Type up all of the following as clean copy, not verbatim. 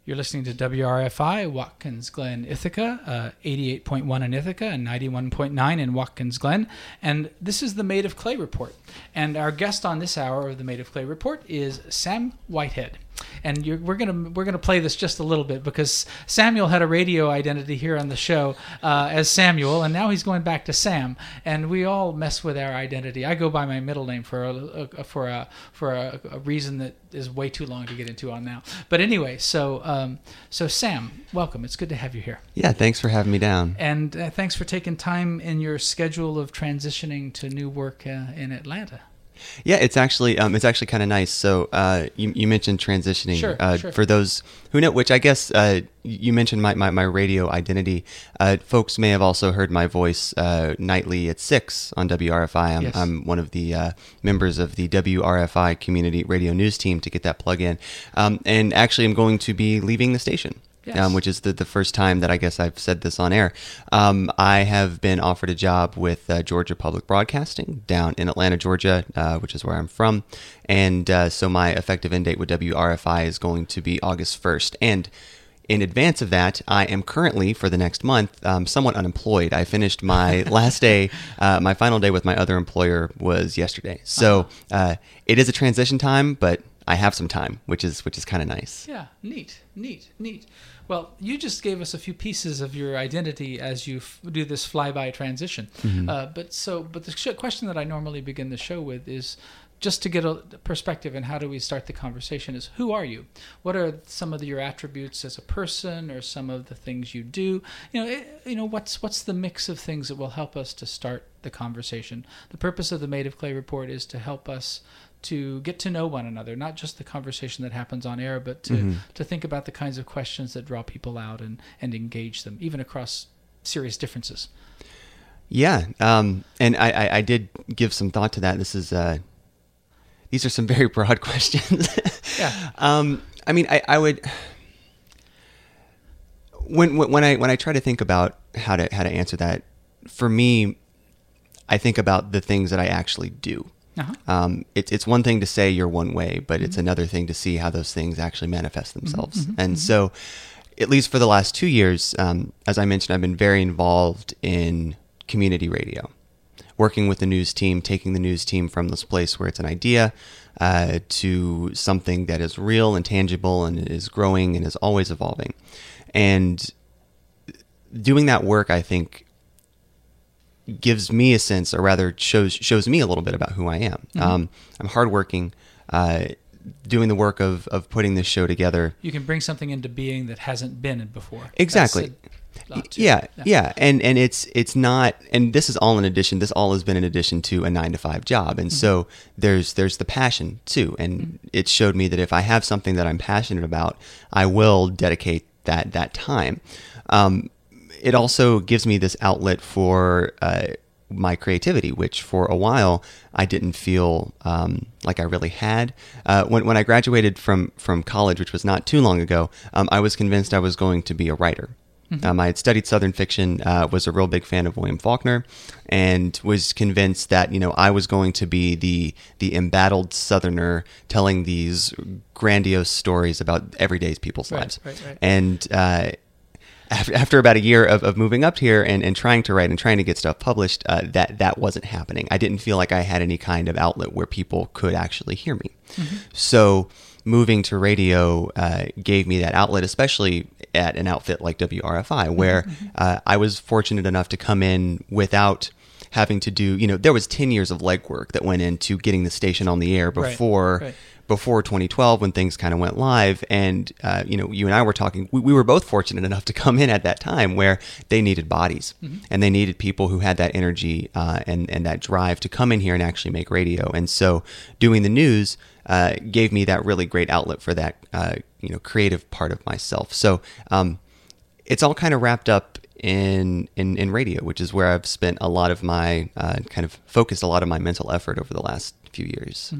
You're listening to WRFI, Watkins Glen, Ithaca, 88.1 in Ithaca and 91.9 in Watkins Glen. And this is the Made of Clay Report. And our guest on this hour of the Made of Clay Report is Sam Whitehead. And we're gonna play this just a little bit because Samuel had a radio identity here on the show as Samuel, and now he's going back to Sam. And we all mess with our identity. I go by my middle name for a reason that is way too long to get into on now. But anyway, so Sam, welcome. It's good to have you here. Yeah, thanks for having me down. And thanks for taking time in your schedule of transitioning to new work in Atlanta. Yeah, it's actually kind of nice. So you mentioned transitioning. Sure. For those who know, which I guess you mentioned my radio identity. Folks may have also heard my voice nightly at 6 on WRFI. Yes. I'm one of the members of the WRFI community radio news team, to get that plug in. And actually, I'm going to be leaving the station. Yes. Which is the first time that I guess I've said this on air. I have been offered a job with Georgia Public Broadcasting down in Atlanta, Georgia, which is where I'm from. And so my effective end date with WRFI is going to be August 1st. And in advance of that, I am currently, for the next month, somewhat unemployed. I finished my last day, my final day with my other employer was yesterday. So it is a transition time, but I have some time, which is kind of nice. Yeah, neat. Well, you just gave us a few pieces of your identity as you do this flyby transition. Mm-hmm. But the question that I normally begin the show with is just to get a perspective and how do we start the conversation is, who are you? What are some of your attributes as a person, or some of the things you do? What's the mix of things that will help us to start the conversation? The purpose of the Made of Clay Report is to help us to get to know one another, not just the conversation that happens on air, but to think about the kinds of questions that draw people out and engage them, even across serious differences. Yeah, and I did give some thought to that. These are some very broad questions. Yeah. I mean, I would, when I try to think about how to answer that, for me, I think about the things that I actually do. Uh-huh. It's one thing to say you're one way, but it's another thing to see how those things actually manifest themselves. And so, at least for the last 2 years, as I mentioned, I've been very involved in community radio, working with the news team, taking the news team from this place where it's an idea to something that is real and tangible and is growing and is always evolving. And doing that work, I think, gives me a sense, or rather shows me a little bit about who I am. I'm hardworking, doing the work of putting this show together. You can bring something into being that hasn't been before. Exactly. Yeah. And it's not, and this is all in addition, this all has been in addition to a 9-to-5 job. And so there's the passion too. And it showed me that if I have something that I'm passionate about, I will dedicate that time. It also gives me this outlet for my creativity, which for a while I didn't feel like I really had. When I graduated from college, which was not too long ago, I was convinced I was going to be a writer. I had studied Southern fiction, was a real big fan of William Faulkner, and was convinced that I was going to be the embattled Southerner telling these grandiose stories about everyday people's lives. Right. And after about a year of moving up here and trying to write and trying to get stuff published, that wasn't happening. I didn't feel like I had any kind of outlet where people could actually hear me. So moving to radio gave me that outlet, especially at an outfit like WRFI, where I was fortunate enough to come in without having to do, there was 10 years of legwork that went into getting the station on the air before 2012, when things kind of went live. And, you and I were talking, we were both fortunate enough to come in at that time where they needed bodies and they needed people who had that energy and that drive to come in here and actually make radio. And so doing the news gave me that really great outlet for that, creative part of myself. So it's all kind of wrapped up in radio, which is where I've spent a lot of my, kind of focused a lot of my mental effort over the last few years.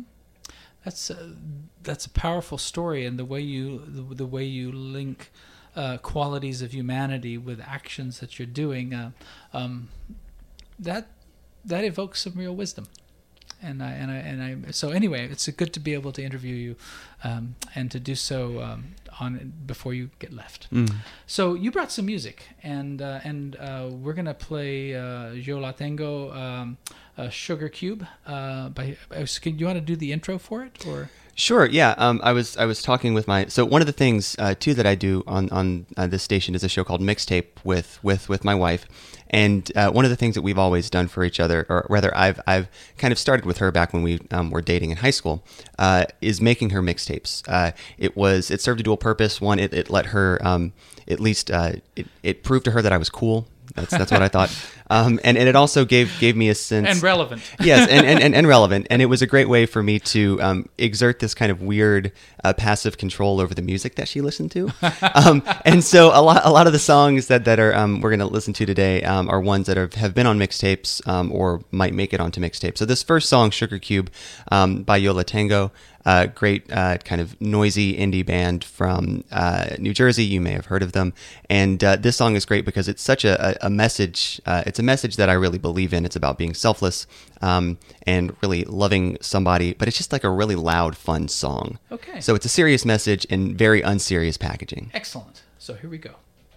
That's a powerful story, and the way you link qualities of humanity with actions that you're doing, that evokes some real wisdom. So anyway, it's good to be able to interview you, and to do so on before you get left. So you brought some music, and we're gonna play Yo La Tengo, Sugar Cube. Do you want to do the intro for it, or? Sure. Yeah. I was talking with so one of the things too that I do on this station is a show called Mixtape with my wife, and one of the things that we've always done for each other, or rather I've kind of started with her back when we were dating in high school, is making her mixtapes. It served a dual purpose. One, it let her at least it proved to her that I was cool. That's what I thought. And it also gave me a sense, and relevant. Yes, and relevant. And it was a great way for me to exert this kind of weird passive control over the music that she listened to. And so a lot of the songs that are we're going to listen to today are ones that have been on mixtapes or might make it onto mixtapes. So this first song, Sugar Cube, by Yo La Tengo. Great kind of noisy indie band from New Jersey. You may have heard of them. And this song is great because it's such a message. It's a message that I really believe in. It's about being selfless and really loving somebody. But it's just like a really loud, fun song. Okay. So it's a serious message in very unserious packaging. Excellent. So here we go.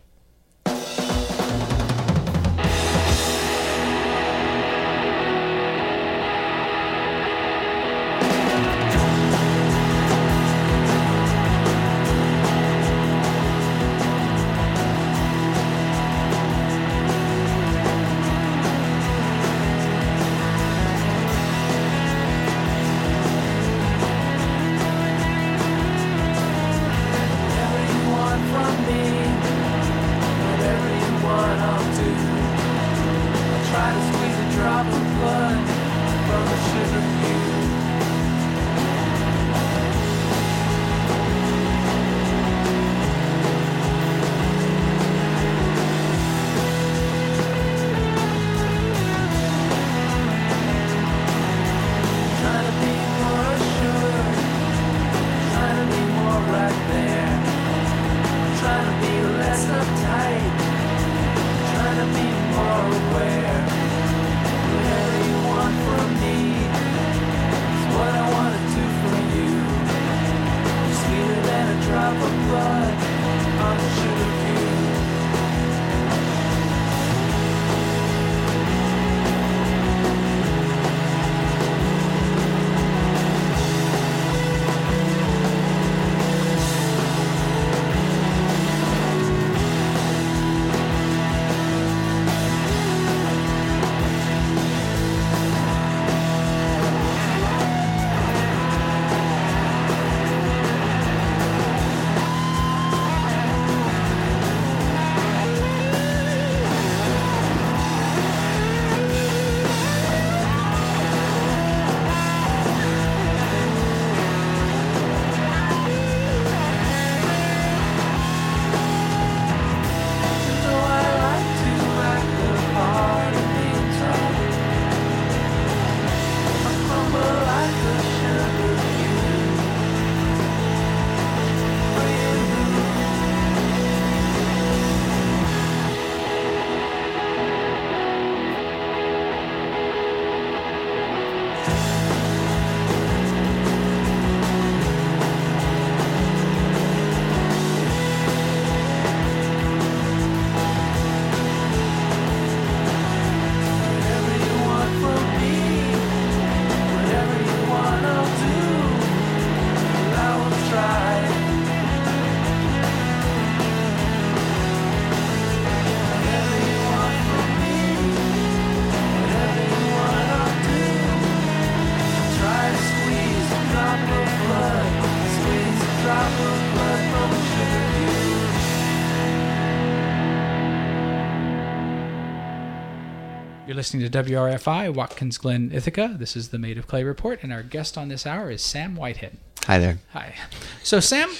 You're listening to WRFI, Watkins Glen, Ithaca. This is the Made of Clay Report, and our guest on this hour is Sam Whitehead. Hi there. Hi. So, Sam,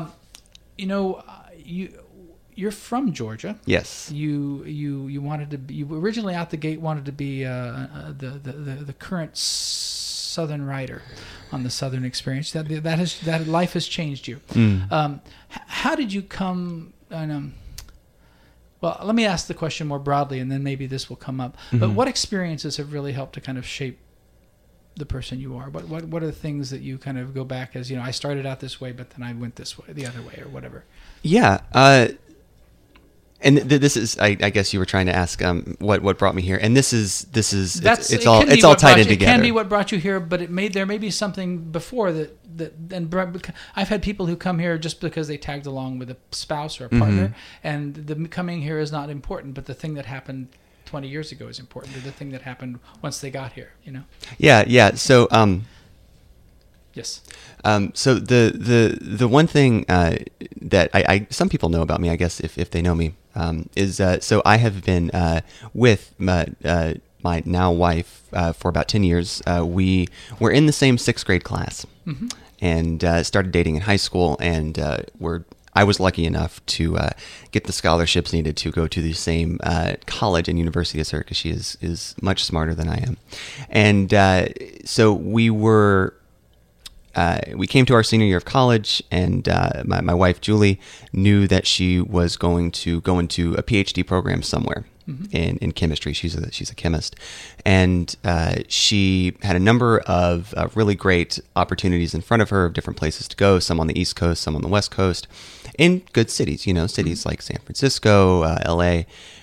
you're from Georgia. Yes. You wanted to be, you originally out the gate wanted to be the current Southern writer on the Southern Experience. That life has changed you. How did you come? Well, let me ask the question more broadly, and then maybe this will come up. But what experiences have really helped to kind of shape the person you are? What are the things that you kind of go back as, I started out this way, but then I went this way, the other way, or whatever? Yeah. And this is, I guess you were trying to ask what brought me here, and this is it's all tied in together. It can be what brought you here, but there may be something before that. I've had people who come here just because they tagged along with a spouse or a partner, and the coming here is not important, but the thing that happened 20 years ago is important, or the thing that happened once they got here. Yeah. So yes. So the one thing that I some people know about me, I guess if they know me, is so I have been with my now wife for about 10 years. We were in the same 6th grade class, and started dating in high school, and I was lucky enough to get the scholarships needed to go to the same college and university as her, because she is much smarter than I am, and so we came to our senior year of college, and my wife, Julie, knew that she was going to go into a PhD program somewhere in chemistry. She's a chemist. And she had a number of really great opportunities in front of her of different places to go, some on the East Coast, some on the West Coast, in good cities, cities like San Francisco, LA.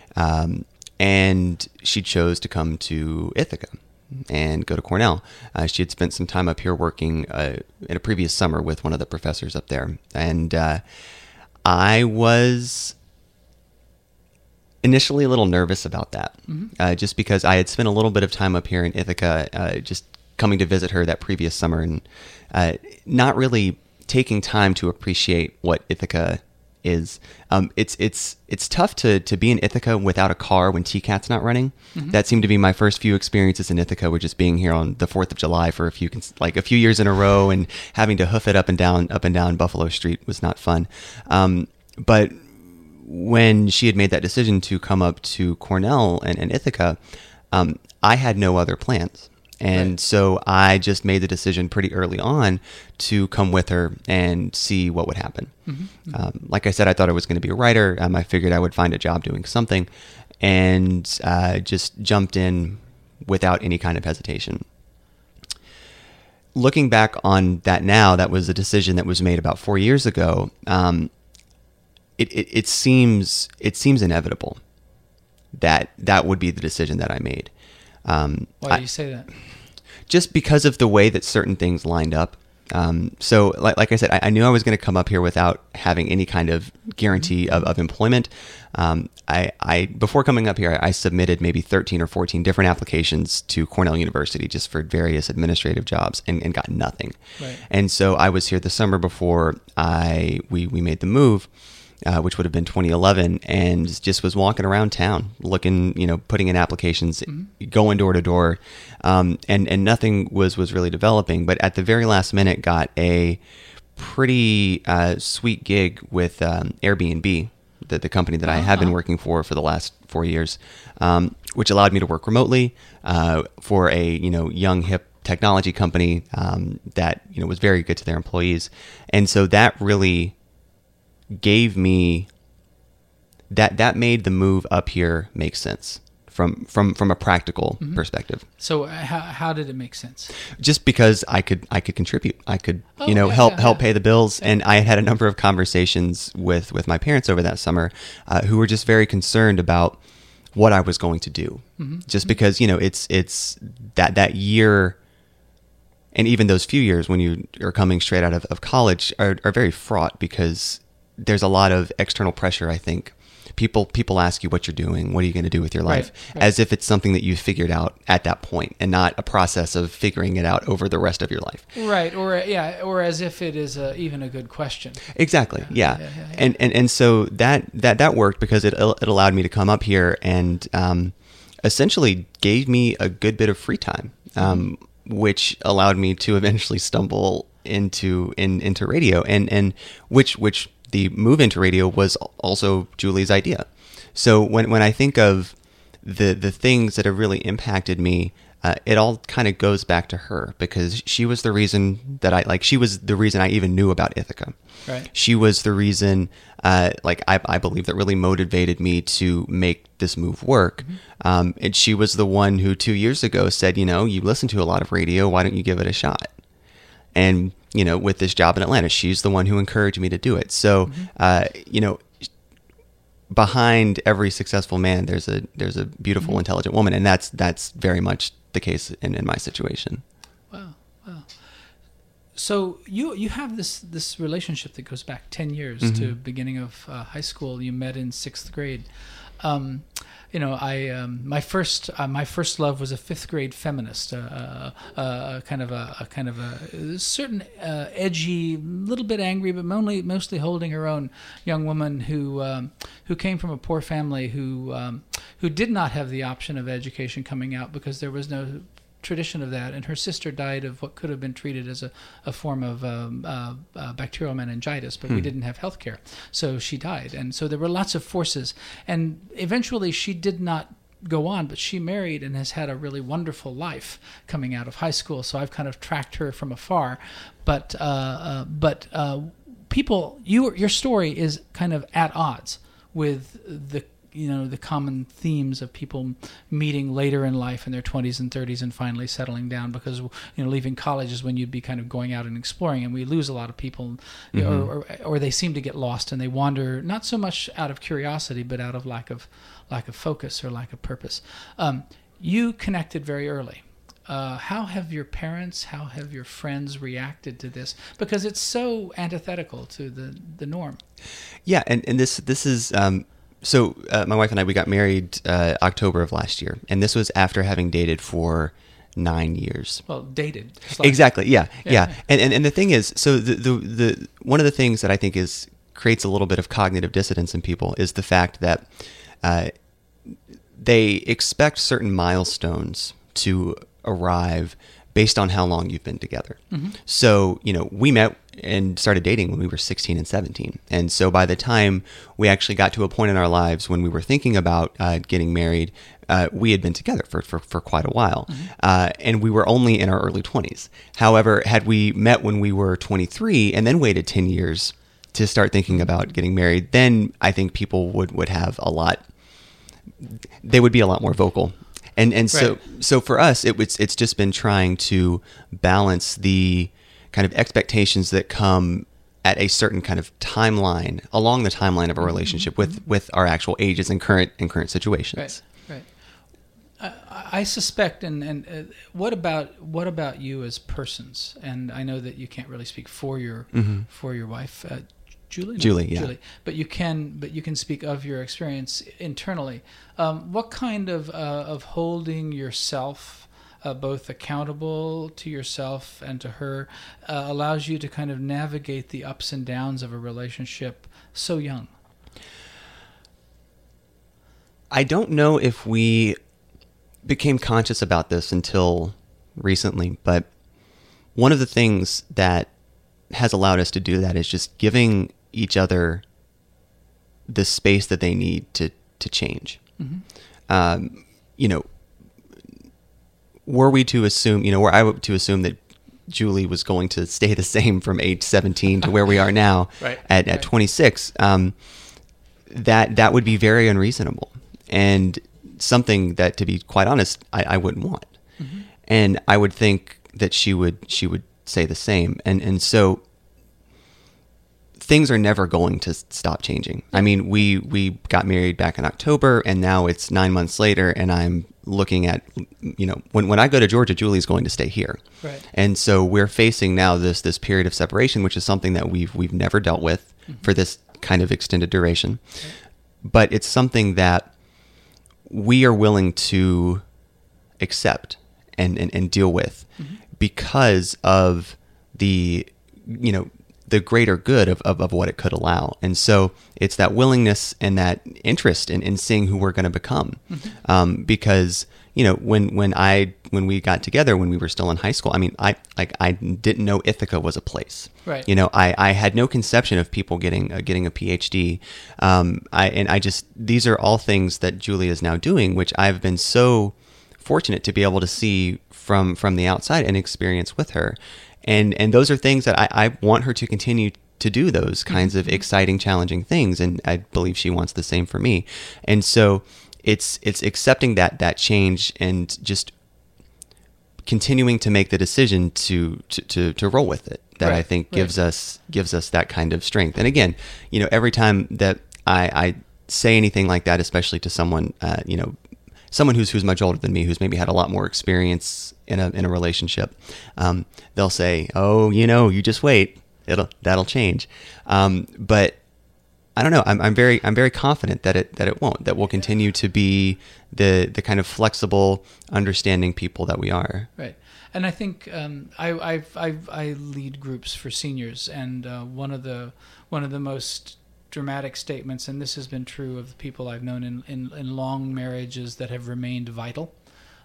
And she chose to come to Ithaca and go to Cornell. She had spent some time up here working in a previous summer with one of the professors up there. And I was initially a little nervous about that, just because I had spent a little bit of time up here in Ithaca, just coming to visit her that previous summer, and not really taking time to appreciate what Ithaca is. It's tough to be in Ithaca without a car when TCAT's not running. That seemed to be my first few experiences in Ithaca, were just being here on the 4th of July for a few years in a row, and having to hoof it up and down Buffalo Street was not fun. But when she had made that decision to come up to Cornell and Ithaca, I had no other plans. And so I just made the decision pretty early on to come with her and see what would happen. Like I said, I thought I was going to be a writer. I figured I would find a job doing something, and just jumped in without any kind of hesitation. Looking back on that now, that was a decision that was made about 4 years ago. It seems inevitable that would be the decision that I made. Why do you say that? Just because of the way that certain things lined up. So like I said, I knew I was going to come up here without having any kind of guarantee of employment. I before coming up here, I submitted maybe 13 or 14 different applications to Cornell University just for various administrative jobs, and got nothing. Right. And so I was here the summer before we made the move, which would have been 2011, and just was walking around town looking, putting in applications, going door to door, and nothing was really developing. But at the very last minute, got a pretty sweet gig with Airbnb, the company that I have been working for the last 4 years, which allowed me to work remotely for a young hip technology company that was very good to their employees, and so that really gave me that made the move up here make sense from a practical perspective. So how did it make sense? Just because I could contribute, I could help pay the bills, and I had a number of conversations with my parents over that summer, who were just very concerned about what I was going to do. Just because it's that year. And even those few years when you are coming straight out of college are very fraught, because there's a lot of external pressure, I think. People ask you what you're doing, what are you going to do with your life, as if it's something that you figured out at that point, and not a process of figuring it out over the rest of your life. Right, or as if it is even a good question. Exactly, yeah. And so that worked, because it allowed me to come up here and essentially gave me a good bit of free time, which allowed me to eventually stumble into radio, and which the move into radio was also Julie's idea. So when I think of the things that have really impacted me, it all kind of goes back to her, because she was the reason that she was the reason I even knew about Ithaca. Right. She was the reason, I believe, that really motivated me to make this move work. And she was the one who 2 years ago said, you listen to a lot of radio, why don't you give it a shot? And, with this job in Atlanta, she's the one who encouraged me to do it. So, behind every successful man, there's a beautiful, intelligent woman. And that's very much the case in my situation. Wow. So you have this relationship that goes back 10 years to beginning of high school. You met in 6th grade. My first love was a 5th grade feminist, kind of a certain edgy, little bit angry, but mostly holding her own young woman who came from a poor family who did not have the option of education coming out because there was no tradition of that, and her sister died of what could have been treated as a form of bacterial meningitis, but we didn't have health care, so she died. And so there were lots of forces, and eventually she did not go on, but she married and has had a really wonderful life coming out of high school. So I've kind of tracked her from afar, but people, your story is kind of at odds with the common themes of people meeting later in life in their 20s and 30s and finally settling down, because leaving college is when you'd be kind of going out and exploring, and we lose a lot of people, or they seem to get lost and they wander, not so much out of curiosity but out of lack of focus or lack of purpose. You connected very early. How have your parents, how have your friends reacted to this? Because it's so antithetical to the norm. Yeah, and this is So my wife and I, we got married October of last year, and this was after having dated for 9 years. Well, dated. Exactly. Yeah. And the thing is, so the one of the things that I think creates a little bit of cognitive dissonance in people is the fact that they expect certain milestones to arrive based on how long you've been together. So, we met and started dating when we were 16 and 17. And so by the time we actually got to a point in our lives when we were thinking about getting married, we had been together for quite a while. And we were only in our early 20s. However, had we met when we were 23 and then waited 10 years to start thinking about getting married, then I think people would have they would be a lot more vocal. And so for us, it's just been trying to balance the kind of expectations that come at a certain kind of timeline, along the timeline of a relationship, with our actual ages and current situations. Right. I suspect, and what about you as persons? And I know that you can't really speak for your wife, Julie. Julie. But you can speak of your experience internally. What kind of holding yourself both accountable to yourself and to her allows you to kind of navigate the ups and downs of a relationship so young? I don't know if we became conscious about this until recently, but one of the things that has allowed us to do that is just giving each other the space that they need to change. Were we to assume, were I to assume that Julie was going to stay the same from age 17 to where we are now at 26, that would be very unreasonable, and something that, to be quite honest, I wouldn't want. And I would think that she would say the same. And so things are never going to stop changing. I mean, we got married back in October, and now it's 9 months later, and I'm looking at, when I go to Georgia, Julie's going to stay here. Right. And so we're facing now this period of separation, which is something that we've never dealt with for this kind of extended duration. Right. But it's something that we are willing to accept and deal with because of the greater good of what it could allow. And so it's that willingness and that interest in seeing who we're going to become. Because, when we got together, when we were still in high school, I mean, I didn't know Ithaca was a place. Right. I had no conception of people getting a PhD. These are all things that Julie is now doing, which I've been so fortunate to be able to see from the outside and experience with her. And those are things that I want her to continue to do, those kinds of exciting, challenging things. And I believe she wants the same for me. And so it's accepting that change and just continuing to make the decision to roll with it that I think gives us that kind of strength. And again, every time that I say anything like that, especially to someone, someone who's much older than me, who's maybe had a lot more experience in a relationship, they'll say, "Oh, you just wait, that'll change." But I don't know. I'm very confident that it won't. That we'll continue to be the kind of flexible, understanding people that we are. Right. And I think I lead groups for seniors, and one of the most dramatic statements, and this has been true of the people I've known in long marriages that have remained vital.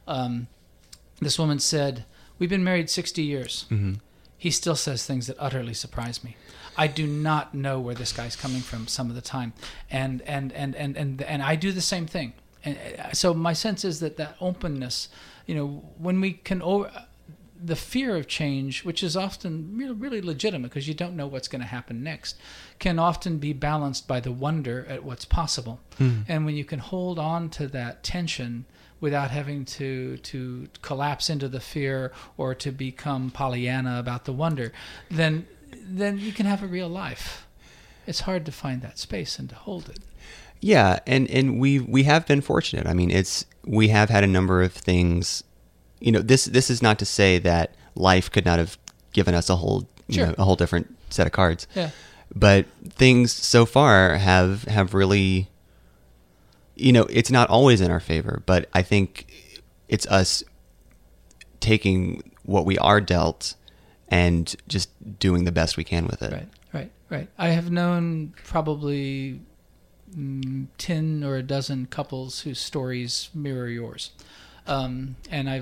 This woman said, "We've been married 60 years. Mm-hmm. He still says things that utterly surprise me. I do not know where this guy's coming from some of the time, and I do the same thing. And so my sense is that openness, when we can the fear of change, which is often really legitimate because you don't know what's going to happen next, can often be balanced by the wonder at what's possible. And when you can hold on to that tension without having to collapse into the fear or to become Pollyanna about the wonder, then you can have a real life. It's hard to find that space and to hold it. Yeah, and we have been fortunate. I mean, we have had a number of things. This is not to say that life could not have given us a whole different set of cards. Yeah. But things so far have really, it's not always in our favor, but I think it's us taking what we are dealt and just doing the best we can with it. Right. I have known probably 10 or a dozen couples whose stories mirror yours. And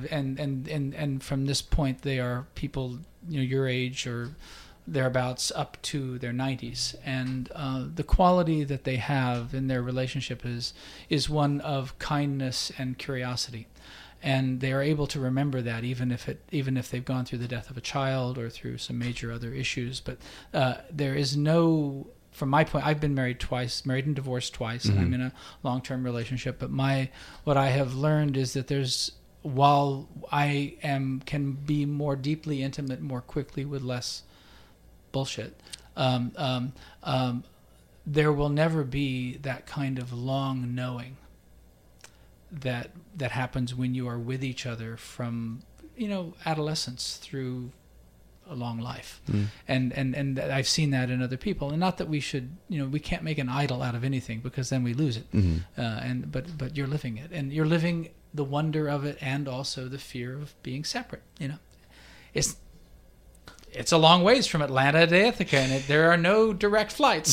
from this point, they are people, your age or thereabouts up to their 90s, and the quality that they have in their relationship is one of kindness and curiosity, and they are able to remember that even if they've gone through the death of a child or through some major other issues. But there is no. From my point, I've been married and divorced twice, and I'm in a long-term relationship. But what I have learned is that while I can be more deeply intimate more quickly with less bullshit, there will never be that kind of long knowing that happens when you are with each other from adolescence through a long life. And I've seen that in other people, and not that we should we can't make an idol out of anything because then we lose it. But you're living it, and you're living the wonder of it, and also the fear of being separate. It's a long ways from Atlanta to Ithaca, and there are no direct flights.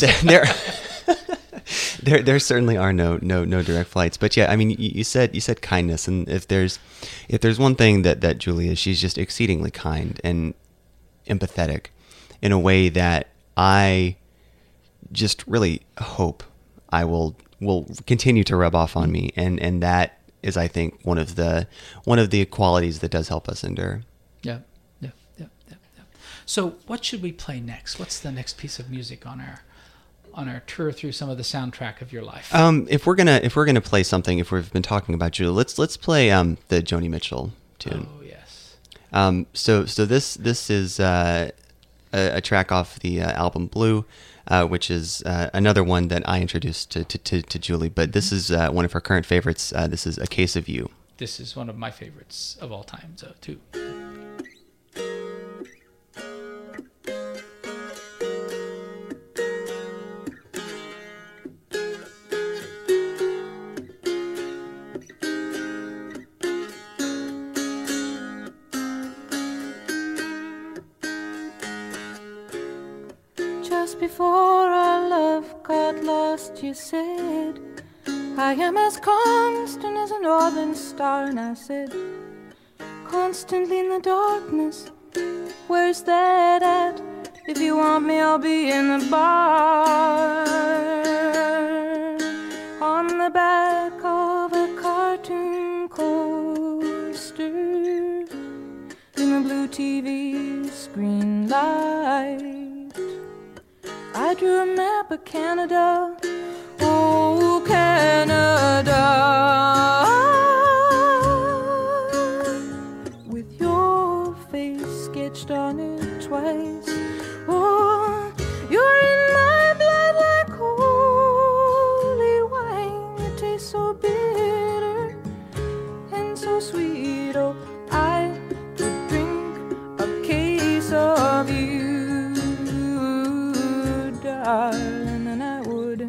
There certainly are no direct flights, but yeah, I mean, you said kindness, and if there's one thing that Julie is, she's just exceedingly kind and empathetic in a way that I just really hope I will continue to rub off on me, and that is, I think, one of the qualities that does help us endure. Yeah. So what should we play next? What's the next piece of music on our tour through some of the soundtrack of your life? If we're gonna play something, if we've been talking about Julie, let's play the Joni Mitchell tune. Oh yes. So this is a track off the album Blue, which is another one that I introduced to Julie. But this is one of her current favorites. This is A Case of You. This is one of my favorites of all time, too. Just before our love got lost, you said, I am as constant as a northern star. And I said, constantly in the darkness, where's that at? If you want me, I'll be in the bar. On the back of a cartoon coat,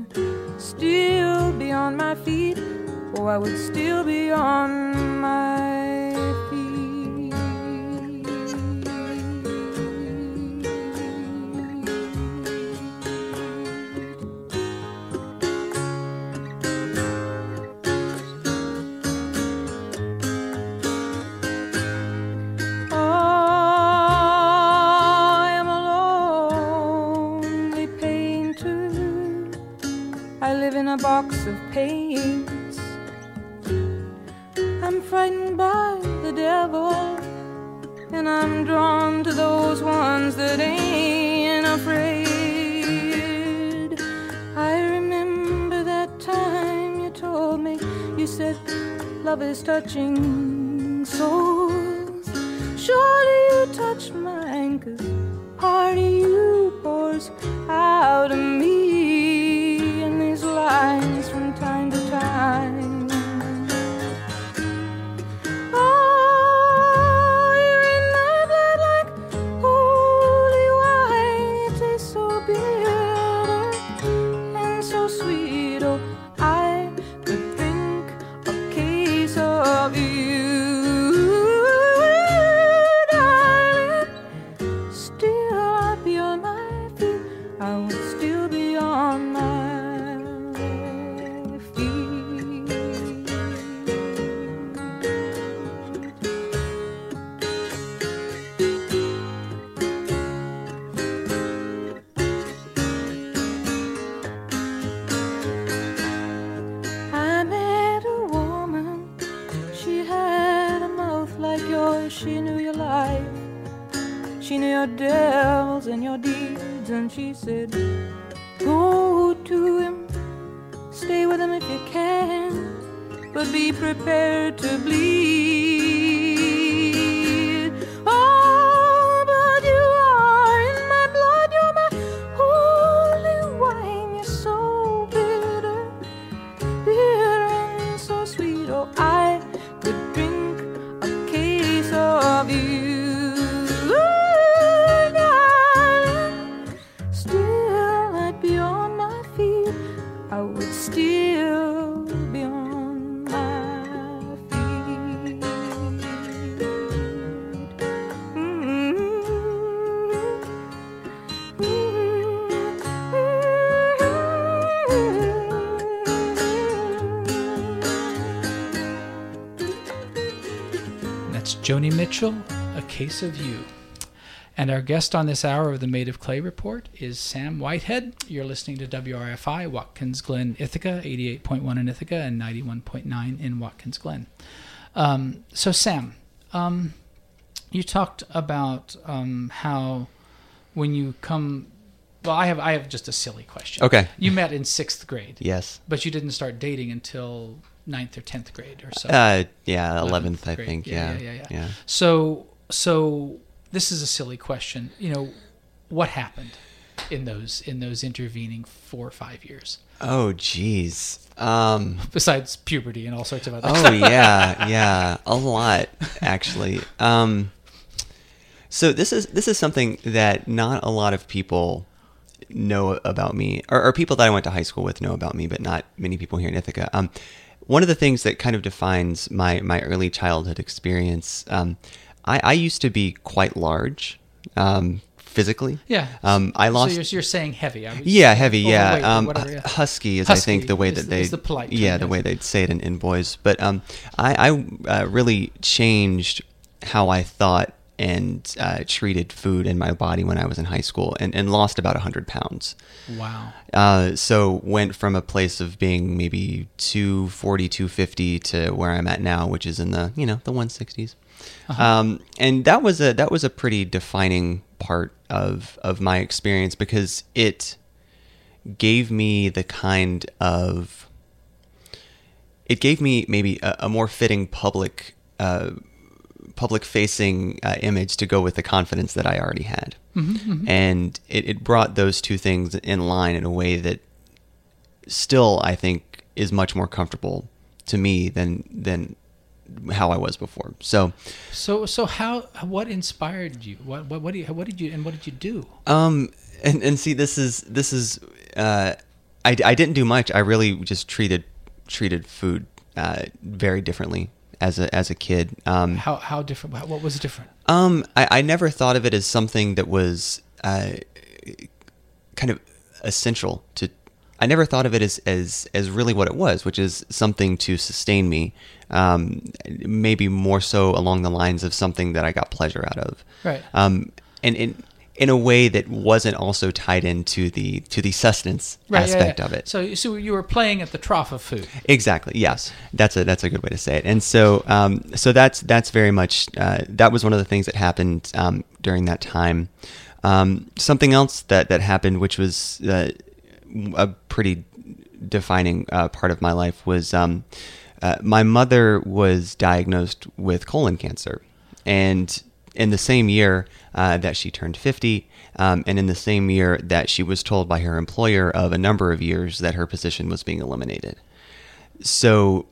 still be on my feet. Oh, I would still be on my feet. I am a lonely painter. I live in a box of paints. I'm frightened by the devil, and I'm drawn to those ones that ain't afraid. I remember that time you told me, you said love is touching souls. Surely you touched mine, 'cause part of you pours out of me in these lines from time to time. She knew your life, she knew your devils and your deeds, and she said, go to him, stay with him if you can, but be prepared to bleed. Oh, but you are in my blood, you're my holy wine, you're so bitter, bitter and so sweet. Oh, I could drink of you, darling. Still I'd be on my feet, I would still be on my feet. Joni Mitchell, A Case of You. And our guest on this hour of the Made of Clay Report is Sam Whitehead. You're listening to WRFI, Watkins Glen, Ithaca, 88.1 in Ithaca and 91.9 in Watkins Glen. So Sam, you talked about how when you come... Well, I have just a silly question. Okay. You met in 6th grade. Yes. But you didn't start dating until 9th or 10th grade or so. Yeah, 11th, I think. Yeah. So this is a silly question. You know, what happened in those intervening 4 or 5 years? Oh, geez. Besides puberty and all sorts of other stuff. Oh, yeah, a lot actually. So this is something that not a lot of people know about me, or people that I went to high school with know about me, but not many people here in Ithaca. One of the things that kind of defines my early childhood experience, I used to be quite large, physically. Yeah. I lost. So you're saying heavy. Heavy. Yeah. Whatever, yeah. Husky is, husky I think, the way that they. Is the polite term, yeah, the way they'd say it in boys. But I really changed how I thought and treated food in my body when I was in high school, and lost about 100 pounds. Wow. So went from a place of being maybe 240, 250 to where I'm at now, which is in the 160s. Uh-huh. And that was a pretty defining part of my experience, because it gave me maybe a more fitting public-facing image to go with the confidence that I already had. Mm-hmm, mm-hmm. And it brought those two things in line in a way that still, I think, is much more comfortable to me than how I was before. So what inspired you? What did you do? And see, this is I didn't do much. I really just treated food very differently as a kid. How different? What was different? I never thought of it as something that was kind of essential to. I never thought of it as really what it was, which is something to sustain me. Maybe more so along the lines of something that I got pleasure out of. Right. And in a way that wasn't also tied into the sustenance aspect of it. So you were playing at the trough of food. Exactly. Yes, that's a good way to say it. And so that's very much that was one of the things that happened during that time. Something else that happened, which was a pretty defining part of my life, was my mother was diagnosed with colon cancer, and in the same year that she turned 50, and in the same year that she was told by her employer of a number of years that her position was being eliminated. So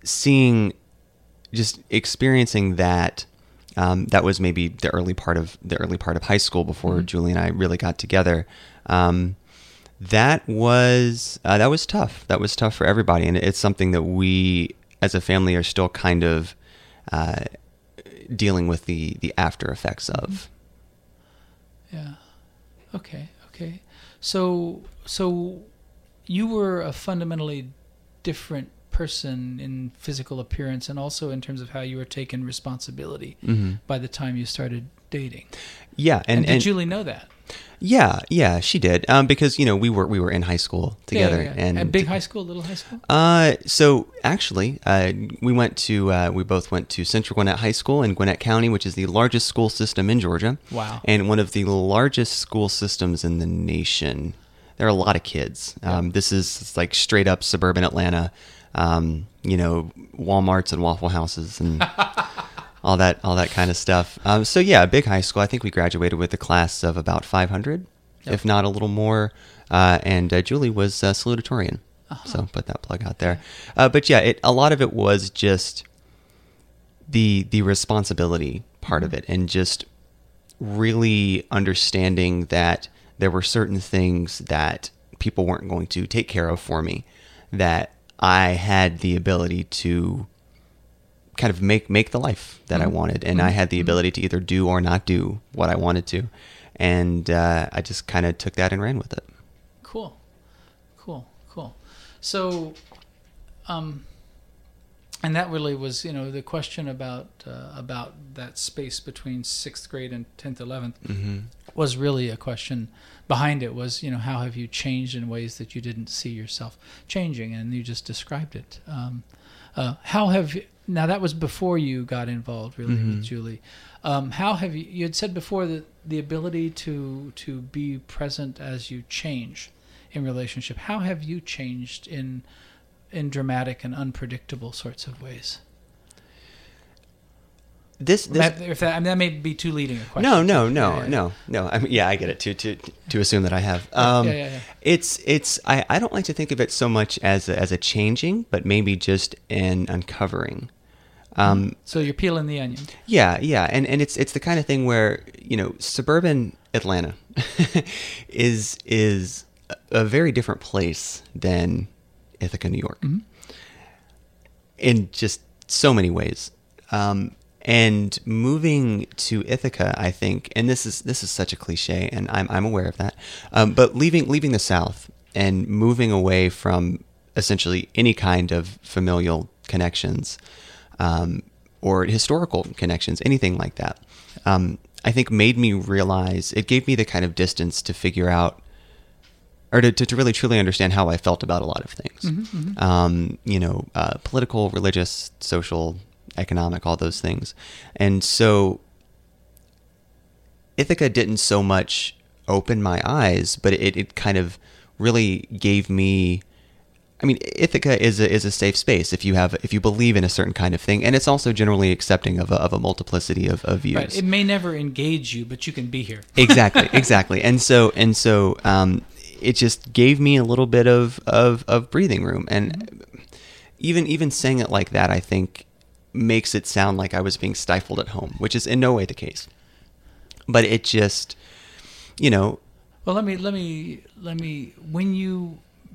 experiencing that, that was maybe the early part of high school before Julie and I really got together. That was tough. That was tough for everybody, and it's something that we as a family are still kind of dealing with the after effects of. Yeah. Okay. So you were a fundamentally different person in physical appearance and also in terms of how you were taking responsibility by the time you started dating. Yeah, and did Julie know that? Yeah, she did. Because we were in high school together, Yeah. and big high school, little high school. So actually, we both went to Central Gwinnett High School in Gwinnett County, which is the largest school system in Georgia. Wow. And one of the largest school systems in the nation. There are a lot of kids. This is like straight up suburban Atlanta. Walmarts and Waffle Houses and. all that kind of stuff. So yeah, big high school. I think we graduated with a class of about 500, if not a little more. And Julie was salutatorian. So put that plug out there. But yeah, a lot of it was just the responsibility part of it, and just really understanding that there were certain things that people weren't going to take care of for me, that I had the ability to kind of make the life that I wanted, and I had the ability to either do or not do what I wanted to, and I just kind of took that and ran with it. Cool. So, and that really was, the question about that space between 6th grade and 10th, 11th was really a question behind it. Was how have you changed in ways that you didn't see yourself changing, and you just described it. How have you? Now, that was before you got involved, really, with Julie. How have you had said before that the ability to be present as you change in relationship. How have you changed in dramatic and unpredictable sorts of ways? That may be too leading a question. No. I mean, I get it. To assume that I have. It's I don't like to think of it so much as a changing, but maybe just an uncovering. So you're peeling the onion. Yeah, and it's the kind of thing where suburban Atlanta is a very different place than Ithaca, New York, in just so many ways. And moving to Ithaca, I think, and this is such a cliche, and I'm aware of that. But leaving the South and moving away from essentially any kind of familial connections, or historical connections, anything like that, I think made me realize, it gave me the kind of distance to figure out, or to really truly understand how I felt about a lot of things. Political, religious, social, economic, all those things. And so Ithaca didn't so much open my eyes, but it kind of really gave me, Ithaca is a safe space if you believe in a certain kind of thing, and it's also generally accepting of a multiplicity of views. Right. It may never engage you, but you can be here. Exactly. And so it just gave me a little bit of breathing room, and even saying it like that, I think, makes it sound like I was being stifled at home, which is in no way the case. But it just, Well, let me. When you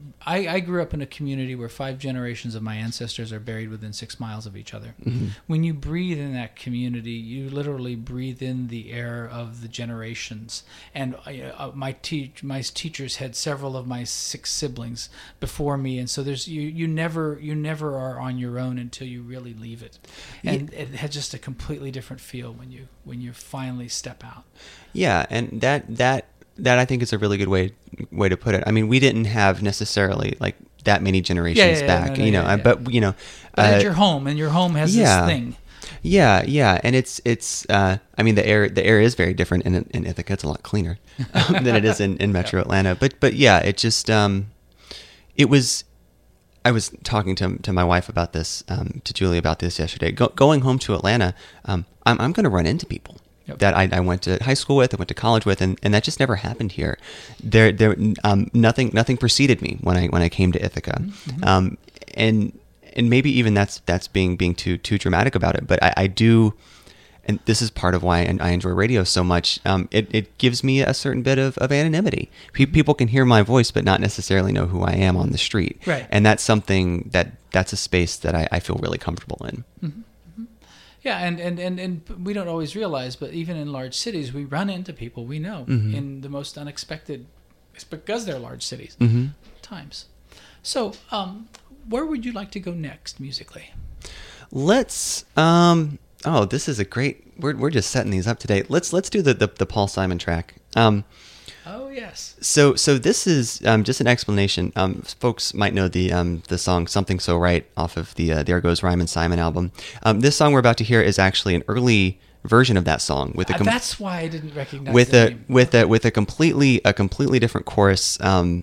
I grew up in a community where 5 generations of my ancestors are buried within 6 miles of each other. Mm-hmm. When you breathe in that community, you literally breathe in the air of the generations. And my teachers had several of my 6 siblings before me, and so there's you never are on your own until you really leave it. And it had just a completely different feel when you finally step out. Yeah, and that I think is a really good way to put it. I mean, we didn't have necessarily like that many generations back, but but it's your home, and your home has this thing. Yeah, and it's. I mean, the air is very different in Ithaca. It's a lot cleaner than it is in Metro Atlanta. But yeah, it just it was. I was talking to my wife about this, to Julie about this yesterday. Going home to Atlanta, I'm going to run into people. Yep. That I went to high school with, I went to college with, and that just never happened here. Nothing preceded me when I came to Ithaca, mm-hmm. And maybe even that's being too dramatic about it. But I do, and this is part of why I enjoy radio so much. It gives me a certain bit of anonymity. People can hear my voice, but not necessarily know who I am on the street. Right. And that's something that's a space that I feel really comfortable in. Mm-hmm. Yeah, and we don't always realize, but even in large cities, we run into people we know mm-hmm. in the most unexpected, it's because they're large cities, mm-hmm. times. So, where would you like to go next musically? Let's. This is a great. We're just setting these up today. Let's do the Paul Simon track. Oh yes. So this is just an explanation. Folks might know the song "Something So Right" off of the There Goes Rhyme and Simon album. This song we're about to hear is actually an early version of that song with that's why I didn't recognize the name. with a completely different chorus.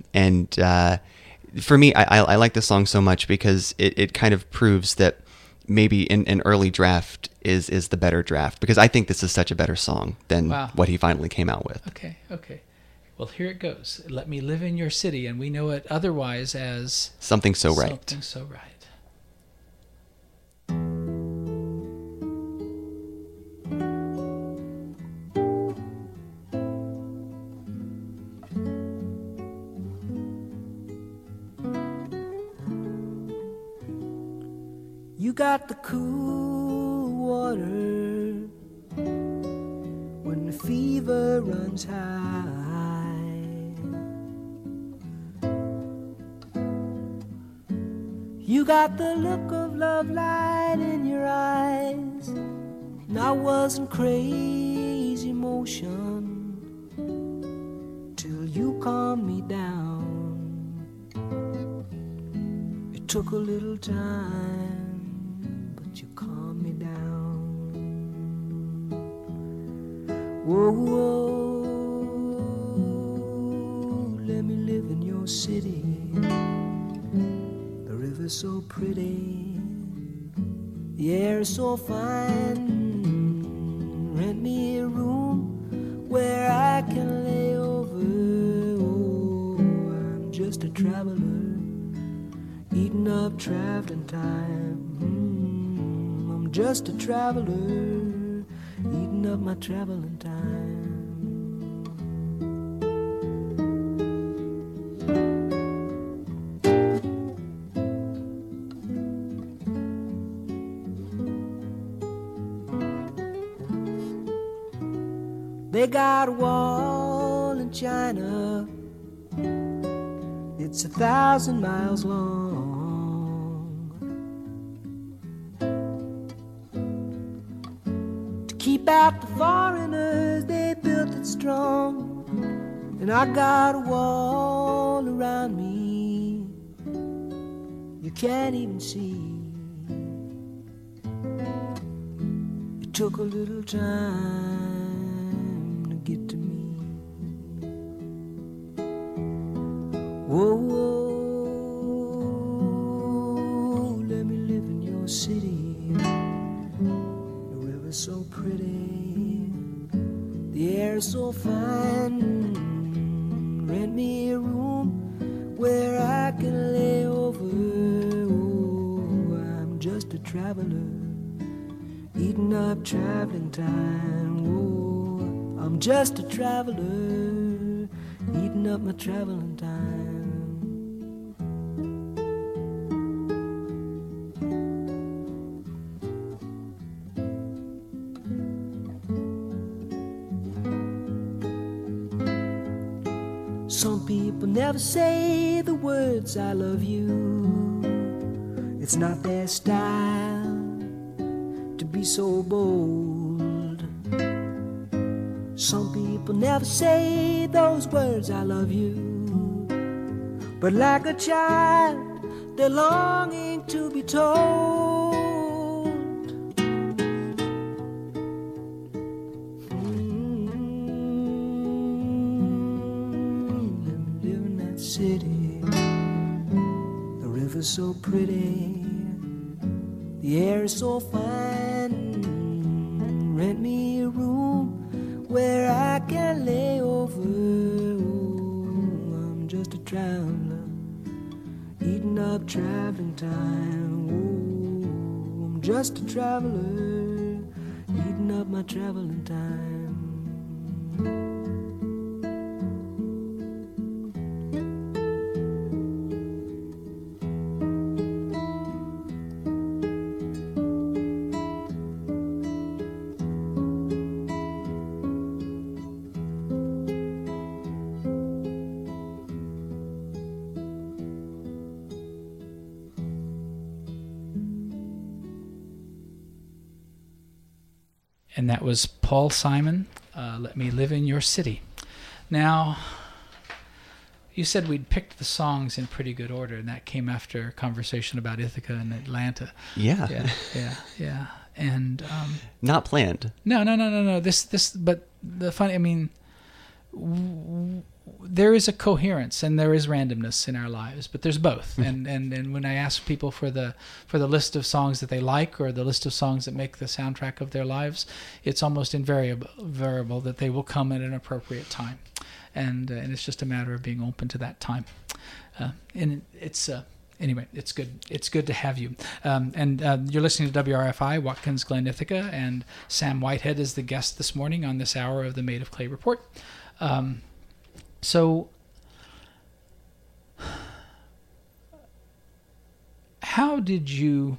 For me, I like this song so much because it kind of proves that maybe an early draft is the better draft, because I think this is such a better song than what he finally came out with. Okay. Well, here it goes. Let me live in your city, and we know it otherwise as Something So Right. Something So Right. You got the cool water when the fever runs high. You got the look of love light in your eyes, and I wasn't crazy motion till you calmed me down. It took a little time, but you calmed me down. Whoa, whoa, let me live in your city. The river's so pretty, the air is so fine. Rent me a room where I can lay over. Oh, I'm just a traveler, eating up traveling time. I'm just a traveler, eating up my traveling time. They got a wall in China, it's 1,000 miles long. To keep out the foreigners, they built it strong. And I got a wall around me you can't even see. It took a little time to get to me. Whoa, whoa, let me live in your city. The river's so pretty, the air's so fine. Rent me a room where I can lay over. Oh, I'm just a traveler, eating up traveling time. Oh, I'm just a traveler, eating up my traveling time. people never say the words I love you. It's not their style to be so bold. Some people never say those words I love you, but like a child they're longing to be told. Live in that city, the river's so pretty, the air is so fine. Rent me a room where I can lay over. Oh, I'm just a traveler, eating up traveling time. Oh, I'm just a traveler, eating up my traveling time. And that was Paul Simon, Let Me Live in Your City. Now, you said we'd picked the songs in pretty good order, and that came after a conversation about Ithaca and Atlanta. Yeah. Yeah. And Not planned. no. But the funny, I mean, there is a coherence and there is randomness in our lives, but there's both. And when I ask people for the list of songs that they like or the list of songs that make the soundtrack of their lives, it's almost invariable that they will come at an appropriate time, and it's just a matter of being open to that time. And it's anyway, it's good. It's good to have you. And you're listening to WRFI, Watkins Glen, Ithaca, and Sam Whitehead is the guest this morning on this hour of the Made of Clay Report. So, how did you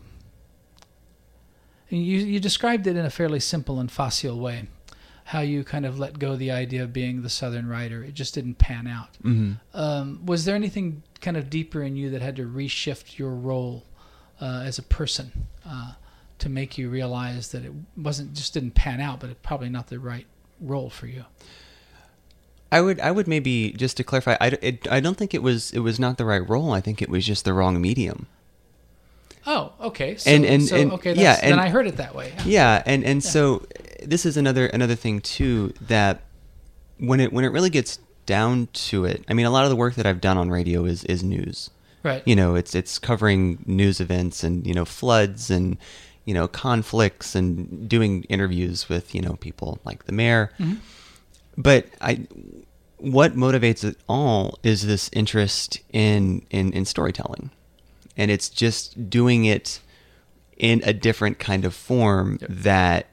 described it in a fairly simple and facile way, how you kind of let go the idea of being the Southern writer. It just didn't pan out. Mm-hmm. Was there anything kind of deeper in you that had to reshift your role as a person to make you realize that it just didn't pan out, but it's probably not the right role for you? I would maybe, just to clarify, I don't think it was not the right role. I think it was just the wrong medium. Oh, okay. Then I heard it that way. Yeah, so this is another thing too, that when it really gets down to it, I mean, a lot of the work that I've done on radio is news. Right. You know, it's covering news events and, you know, floods and, you know, conflicts and doing interviews with, you know, people like the mayor. Mm-hmm. But what motivates it all is this interest in storytelling, and it's just doing it in a different kind of form that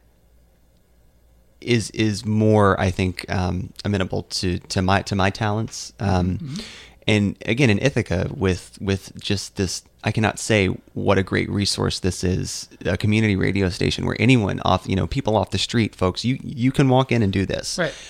is more, I think, amenable to my talents. And again, in Ithaca, with just this, I cannot say what a great resource this is, a community radio station where anyone people off the street, folks, you can walk in and do this. Right.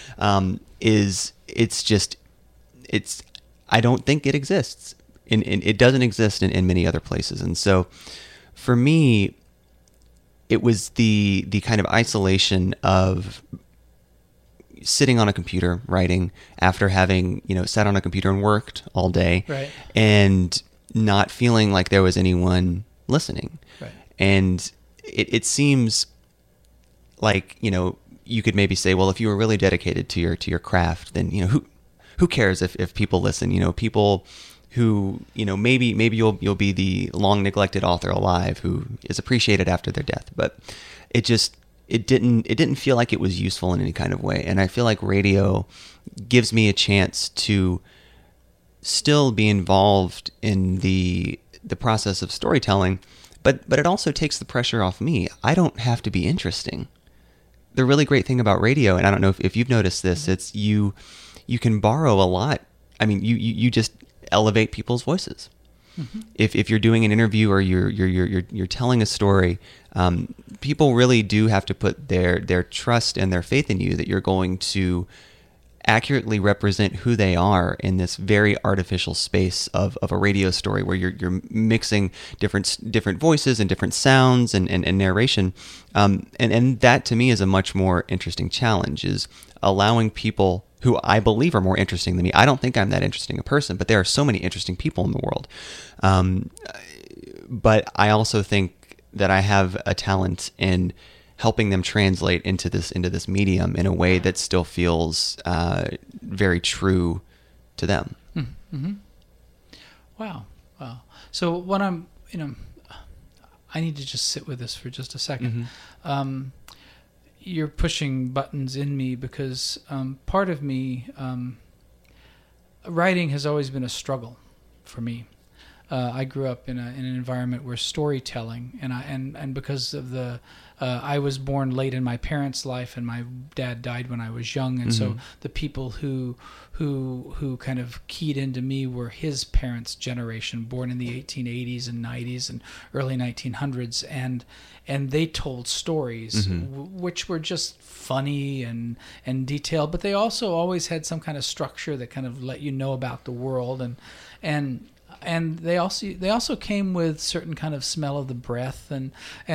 I don't think it exists. And it doesn't exist in many other places. And so for me, it was the kind of isolation of sitting on a computer writing after having, you know, sat on a computer and worked all day, right, and not feeling like there was anyone listening. Right. And it seems like, you know, you could maybe say, well, if you were really dedicated to your craft, then, you know, who cares if people listen? You know, people who, you know, maybe you'll be the long neglected author alive who is appreciated after their death, but it didn't feel like it was useful in any kind of way. And I feel like radio gives me a chance to still be involved in the process of storytelling, but it also takes the pressure off me. I don't have to be interesting. The really great thing about radio, and I don't know if you've noticed this, it's you can borrow a lot. I mean, you just elevate people's voices. Mm-hmm. If you're doing an interview or you're telling a story, people really do have to put their trust and their faith in you that you're going to accurately represent who they are in this very artificial space of a radio story where you're mixing different voices and different sounds and narration. And that to me is a much more interesting challenge, is allowing people who I believe are more interesting than me. I don't think I'm that interesting a person, but there are so many interesting people in the world. But I also think that I have a talent in helping them translate into this medium in a way that still feels very true to them. Mm-hmm. Wow. So what I need to just sit with this for just a second. Mm-hmm. You're pushing buttons in me because part of me, writing has always been a struggle for me. I grew up in an environment where storytelling and because of the I was born late in my parents' life, and my dad died when I was young, and so the people who kind of keyed into me were his parents' generation, born in the 1880s and 90s and early 1900s, and they told stories which were just funny and detailed, but they also always had some kind of structure that kind of let you know about the world, and they also came with certain kind of smell of the breath and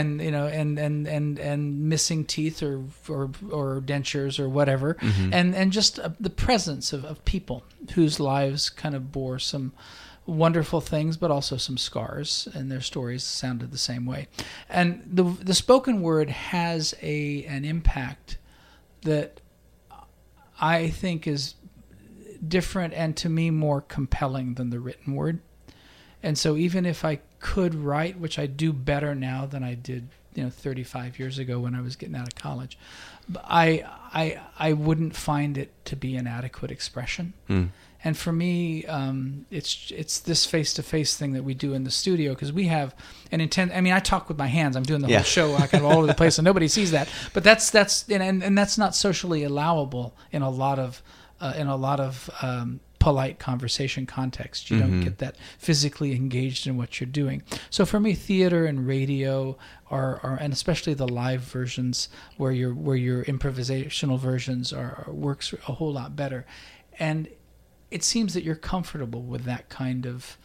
missing teeth or dentures or whatever, and just the presence of people whose lives kind of bore some wonderful things, but also some scars, and their stories sounded the same way. And the spoken word has an impact that I think is different and to me more compelling than the written word. And so even if I could write, which I do better now than I did 35 years ago when I was getting out of college, I wouldn't find it to be an adequate expression. And for me, it's this face-to-face thing that we do in the studio, because we have an intent. I mean, I talk with my hands. I'm doing the whole show. I kind of all over the place, and nobody sees that. But that's that's not socially allowable in a lot of polite conversation context. You don't get that physically engaged in what you're doing. So for me, theater and radio are and especially the live versions where your improvisational versions works a whole lot better. And it seems that you're comfortable with that kind of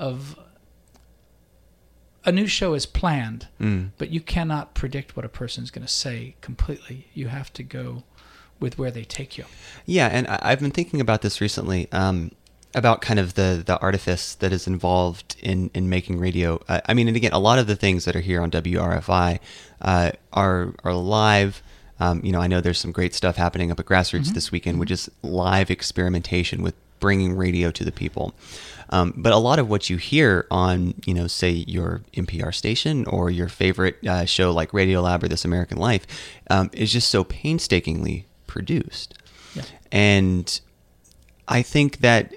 a new show is planned, but you cannot predict what a person's going to say completely. You have to go with where they take you. Yeah, and I've been thinking about this recently, about kind of the artifice that is involved in making radio. I mean, and again, a lot of the things that are here on WRFI are live. I know there's some great stuff happening up at Grassroots this weekend, which is live experimentation with bringing radio to the people. But a lot of what you hear on, say your NPR station or your favorite show like Radiolab or This American Life is just so painstakingly produced. Yeah. And I think that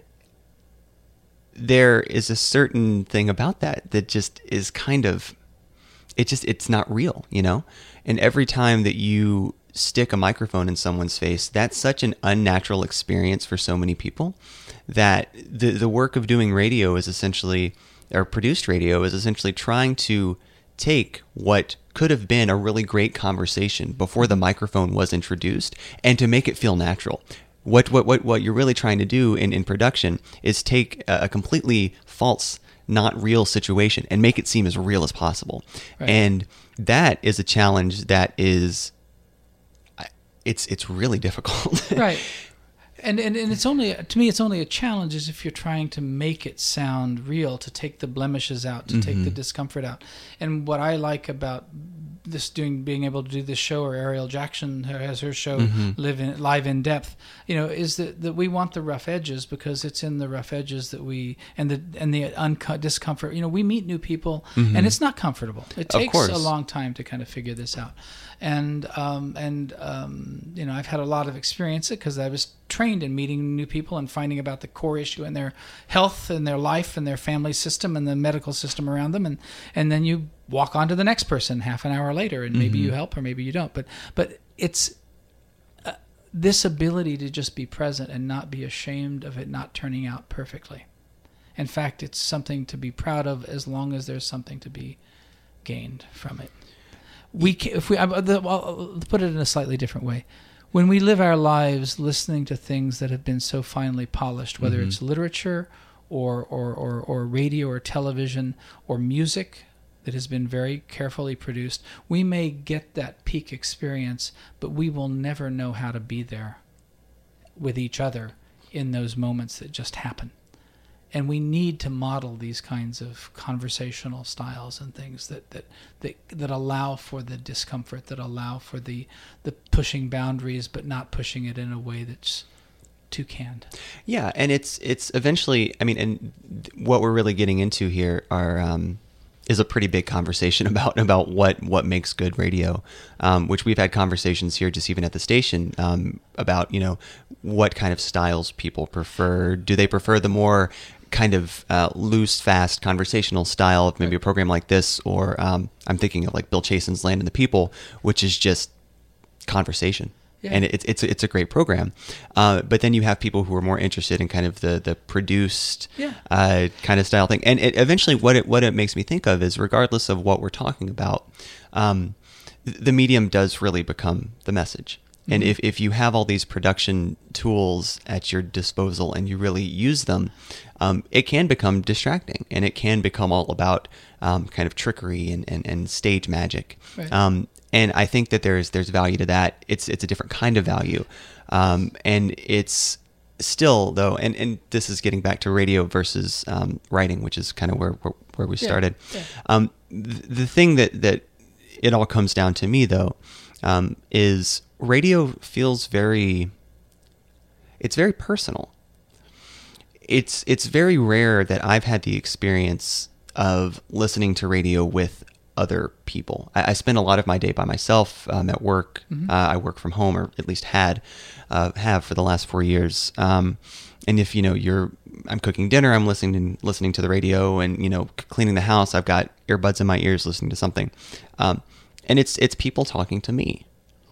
there is a certain thing about that just is kind of, it's not real, And every time that you stick a microphone in someone's face, that's such an unnatural experience for so many people that the work of doing radio is essentially, or produced radio is essentially trying to take what could have been a really great conversation before the microphone was introduced and to make it feel natural. What you're really trying to do in production is take a completely false, not real situation and make it seem as real as possible. Right. And that is a challenge that is, it's really difficult. Right. And it's only, to me, it's only a challenge is if you're trying to make it sound real, to take the blemishes out, to take the discomfort out. And what I like about being able to do this show, or Ariel Jackson has her show Live in Depth, is that we want the rough edges, because it's in the rough edges that the discomfort. We meet new people, and it's not comfortable. It takes a long time to kind of figure this out. And I've had a lot of experience because I was trained in meeting new people and finding about the core issue in their health and their life and their family system and the medical system around them, and then you walk on to the next person half an hour later, and maybe you help or maybe you don't. But it's this ability to just be present and not be ashamed of it not turning out perfectly. In fact, it's something to be proud of as long as there's something to be gained from it. I'll put it in a slightly different way. When we live our lives listening to things that have been so finely polished, whether it's literature or radio or television or music that has been very carefully produced, we may get that peak experience, but we will never know how to be there with each other in those moments that just happen. And we need to model these kinds of conversational styles and things that allow for the discomfort, that allow for the pushing boundaries, but not pushing it in a way that's too canned. Yeah, and it's eventually, I mean, and what we're really getting into here is a pretty big conversation about what makes good radio, which we've had conversations here just even at the station about, what kind of styles people prefer. Do they prefer the more kind of loose, fast, conversational style of maybe a program like this, or I'm thinking of like Bill Chasen's Land and the People, which is just conversation. Yeah. And it's a great program, but then you have people who are more interested in kind of the produced kind of style thing. And eventually, what it makes me think of is, regardless of what we're talking about, the medium does really become the message. Mm-hmm. And if you have all these production tools at your disposal and you really use them, it can become distracting, and it can become all about kind of trickery and stage magic. Right. And I think that there's value to that. It's a different kind of value, and it's still though. And this is getting back to radio versus writing, which is kind of where we started. Yeah. The thing that it all comes down to me though is radio feels very personal. It's very rare that I've had the experience of listening to radio with other people. I spend a lot of my day by myself at work. Mm-hmm. I work from home, or at least have for the last 4 years. And if I'm cooking dinner, I'm listening to the radio, and cleaning the house, I've got earbuds in my ears listening to something. And it's people talking to me,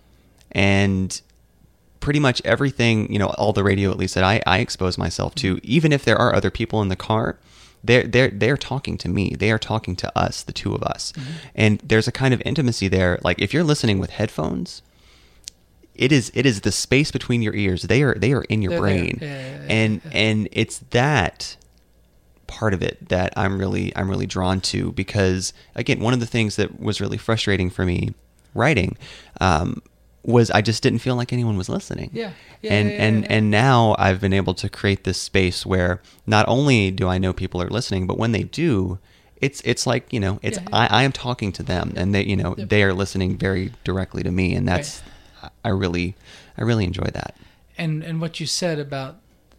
and pretty much everything, all the radio, at least that I expose myself to, even if there are other people in the car, they're talking to me. They are talking to us, the two of us. Mm-hmm. And there's a kind of intimacy there. Like if you're listening with headphones, it is the space between your ears. They are in your brain. And it's that part of it that I'm really drawn to, because again, one of the things that was really frustrating for me writing was I just didn't feel like anyone was listening. And now I've been able to create this space where not only do I know people are listening, but when they do, it's like, I am talking to them, and they, they are listening very directly to me, and that's I really enjoy that. And what you said about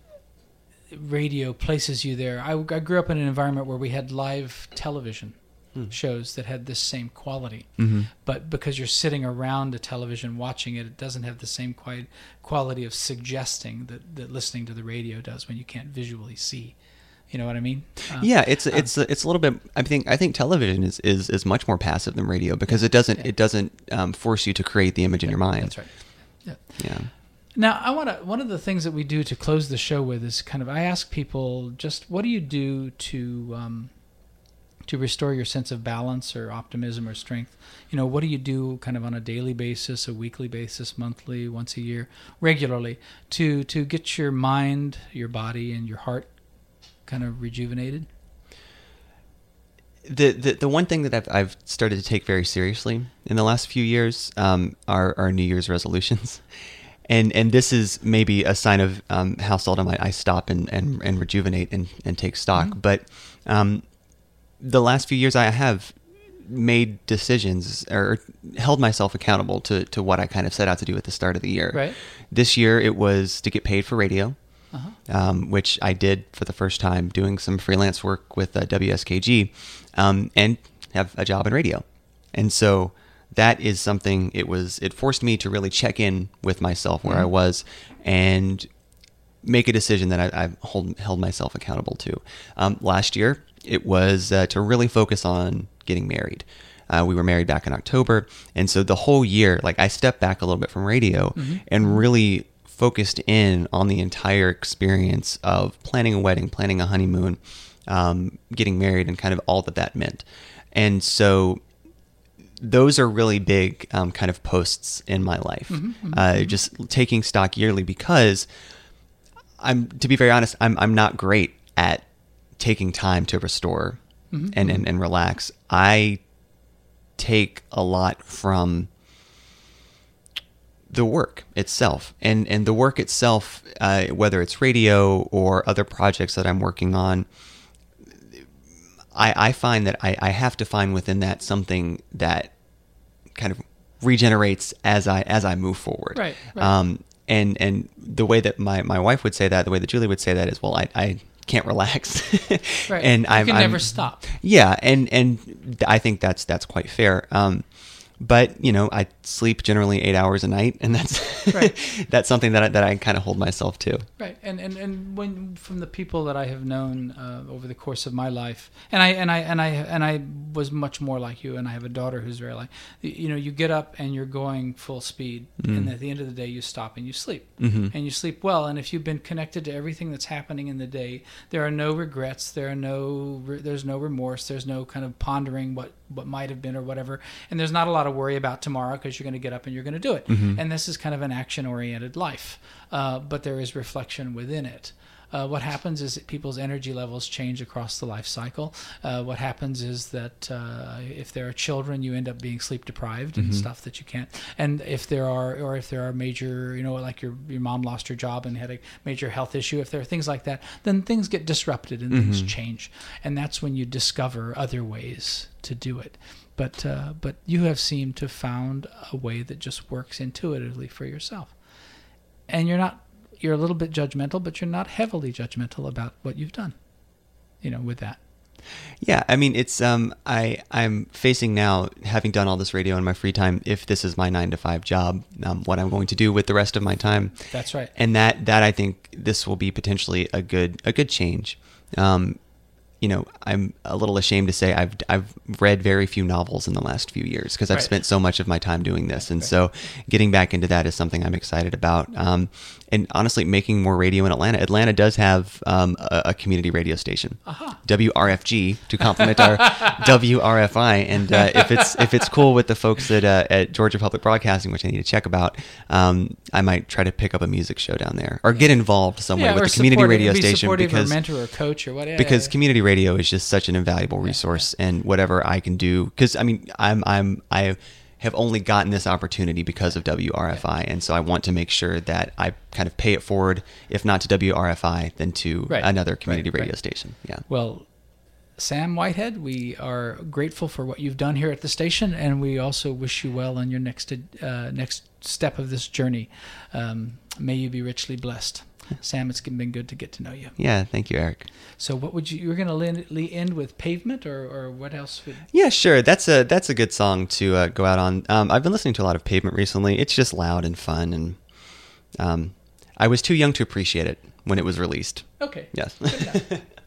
radio places you there. I grew up in an environment where we had live television shows that had this same quality. Mm-hmm. But because you're sitting around a television watching it, it doesn't have the same quality of suggesting that listening to the radio does when you can't visually see. You know what I mean? It's a little bit. I think television is much more passive than radio, because it doesn't force you to create the image in your mind. That's right. Yeah. Now, one of the things that we do to close the show with is kind of, I ask people, just what do you do to restore your sense of balance or optimism or strength? What do you do kind of on a daily basis, a weekly basis, monthly, once a year, regularly, to get your mind, your body, and your heart kind of rejuvenated? The one thing that I've started to take very seriously in the last few years are New Year's resolutions. And this is maybe a sign of how seldom I stop and rejuvenate and take stock. Mm-hmm. But the last few years I have made decisions or held myself accountable to what I kind of set out to do at the start of the year. Right. This year it was to get paid for radio, which I did for the first time, doing some freelance work with WSKG, and have a job in radio. And so that is something, it forced me to really check in with myself where I was and make a decision that I've held myself accountable to. Last year, it was to really focus on getting married. We were married back in October. And so the whole year, like, I stepped back a little bit from radio and really focused in on the entire experience of planning a wedding, planning a honeymoon, getting married, and kind of all that meant. And so those are really big kind of posts in my life. Just taking stock yearly, because to be very honest, I'm not great at taking time to restore and relax. I take a lot from the work itself, and the work itself, whether it's radio or other projects that I'm working on, I find that I have to find within that something that kind of regenerates as I move forward. Right. And the way that my wife would say that, the way that Julie would say that is, well, I can't relax. Right. And you can never stop. Yeah, and I think that's quite fair. But I sleep generally 8 hours a night, and that's Right. that's something that I kind of hold myself to. Right, and when from the people that I have known over the course of my life, and I was much more like you, and I have a daughter who's very like, you get up and you're going full speed, and at the end of the day you stop and you sleep, and you sleep well. And if you've been connected to everything that's happening in the day, there are no regrets, there's no remorse, there's no kind of pondering what might have been or whatever, and there's not a lot of worry about tomorrow because you're going to get up and you're going to do it. And this is kind of an action-oriented life, but there is reflection within it. What happens is that people's energy levels change across the life cycle. What happens is that if there are children, you end up being sleep deprived and stuff that you can't. And if there are major, like your mom lost her job and had a major health issue, if there are things like that, then things get disrupted and things change. And that's when you discover other ways to do it. But you have seemed to have found a way that just works intuitively for yourself. And you're a little bit judgmental, but you're not heavily judgmental about what you've done, with that. Yeah, I mean, it's I'm facing now, having done all this radio in my free time, if this is my 9-to-5 job, what I'm going to do with the rest of my time. That's right. And that I think this will be potentially a good change. I'm a little ashamed to say I've read very few novels in the last few years because I've spent so much of my time doing this. And so getting back into that is something I'm excited about. And honestly, making more radio in Atlanta. Atlanta does have a community radio station, WRFG, to complement our WRFI. And if it's cool with the folks at Georgia Public Broadcasting, which I need to check about, I might try to pick up a music show down there or get involved somewhere with the community radio station, because or mentor or coach or whatever. Because community radio is just such an invaluable resource, and whatever I can do, because I mean I have only gotten this opportunity because of WRFI, and so I want to make sure that I kind of pay it forward, if not to WRFI, then to another community radio station. Yeah. Well, Sam Whitehead, we are grateful for what you've done here at the station, and we also wish you well on your next step of this journey. May you be richly blessed. Sam, it's been good to get to know you. Yeah, thank you, Eric. So what you were going to end with Pavement, or what else? Yeah, sure. That's a good song to go out on. I've been listening to a lot of Pavement recently. It's just loud and fun, and I was too young to appreciate it when it was released. Okay. Yes. Good enough.